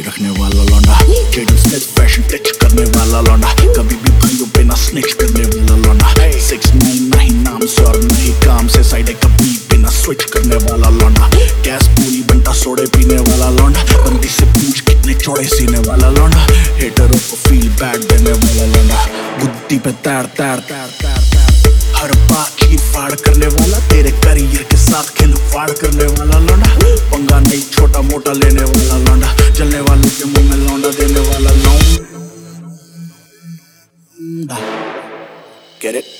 Party रखने वाला लौंडा, जेडल स्नेच फैशन टच करने वाला लौंडा, कभी भी भाइयों पे ना स्नेच करने वाला लौंडा। 6ix9ine नहीं नाम से और नहीं काम से, साइड है कभी पे ना स्विच करने वाला लौंडा। गैस पूरी बनता सोडे पीने वाला लौंडा, बंदी से पूछ कितने चौड़े सीने वाला लौंडा। हेटरों को फील बैड देने वाला लौंडा, गुद्दी पे तैर तैर तैर तैर तैर, हर बात चीर फाड़ करने वाला, तेरे करियर के साथ खिलवाड़ करने वाला लौंडा। पंगा नहीं छोटा मोटा लेने वाला लौंडा, जलने वाले के मुंह में लौंडा देने वाला लौंडा। Get it?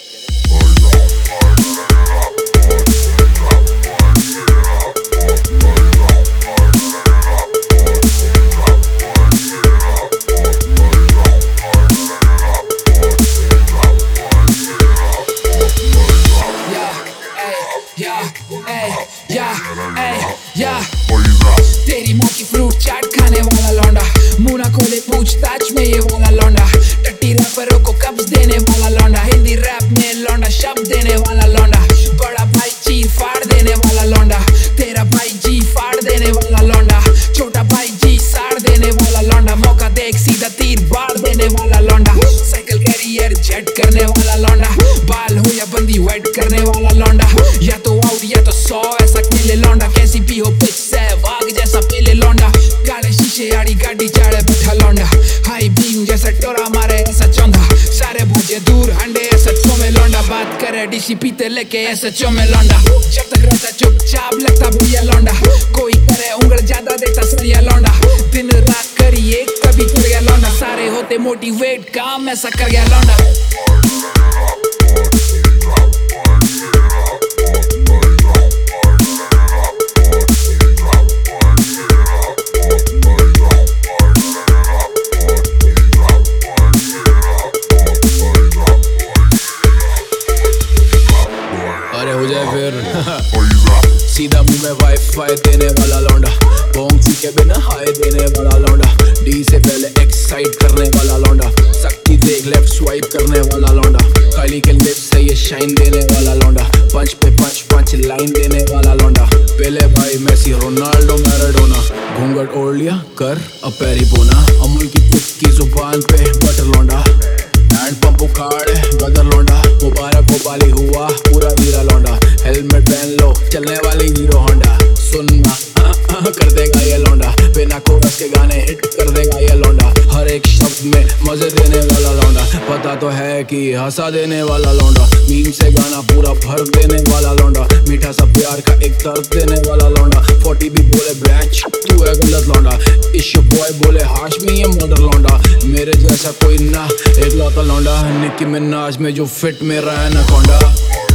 तेरी माँ की फ्रूट चाट खाने वाला लौंडा, मुंह ना खोले पूछताछ में ये वाला लौंडा। टट्टी रैपरों को कब्ज देने वाला लौंडा, हिंदी रैप में लौंडा शब्द देने वाला लौंडा। बड़ा भाई चीर फाड़ देने वाला लौंडा, तेरा भाई जी फाड़ देने वाला लौंडा। छोटा भाई जी साड़ देने वाला लौंडा, मौका देख सीधा तीर बाढ़ देने वाला लौंडा। साइकिल कैरियर जेट करने वाला लौंडा, बाल हो या बंदी वेट करने वाला लौंडा। या तो आउट या तो 100 ऐसा खेले लौंडा, कैसी भी हो पिच सहवाग जैसा पीले लौंडा। काले शीशे आड़ी गाड़ी चाड़े बैठा लौंडा, हाई बीम जैसा टोरा मारे ऐसा चौंधा। सारे भाजे दूर अंडे ऐसा चो में लौंडा, बात करे डीसी पीते लेके ऐसा चो में लौंडा। जब तक रहता चुपचाप लगता भैया लौंडा, कोई करे उंगल ज्यादा देता सरिया लौंडा। दिन रात करिए कभी कर गया लौंडा, सारे होते मोटिवेट काम ऐसा कर गया लौंडा। अरे हो जाए फिर सीधा मुंह में वाईफाई देने वाला लौंडा, बोंग के बिना हाई देने वाला लौंडा। डी से पहले एक्साइट करने वाला लौंडा, शक्ति देख लेफ्ट स्वाइप करने वाला लौंडा। काली के लिप्स से ये शाइन देने वाला लौंडा, पंच पे पंच लाइन देने वाला लौंडा। पहले भाई मेसी रोनाल्डो मैराडोना, घूंघट ओढ़ लिया कर अब पैरी बोना। अमूल की की जुबान पे बटर लौंडा, हैंड पंप उखाड़े बदर लौंडा। मुबारक हो बाली हुआ पूरा हीरा लौंडा, हेलमेट पहन लो चलने वाली हीरो होंडा। सुनना कर देगा ये लौंडा, बिना कोरस के गाने हिट कर देगा ये लौंडा। हर एक शब्द में मजे देने वाला लौंडा, पता तो है कि हंसा देने वाला लौंडा। मीम से गाना पूरा भर देने वाला लौंडा, मीठा सा प्यार का एक दर्द देने वाला लौंडा। 40 भी बोले बैच तू है गलत लौंडा, इश्यू बॉय बोले हाशमी ये मॉडल लौंडा। मेरे जैसा कोई ना एक लौता लौंडा, निकी मिनाज में जो फिट में रहा है ना कौंडा।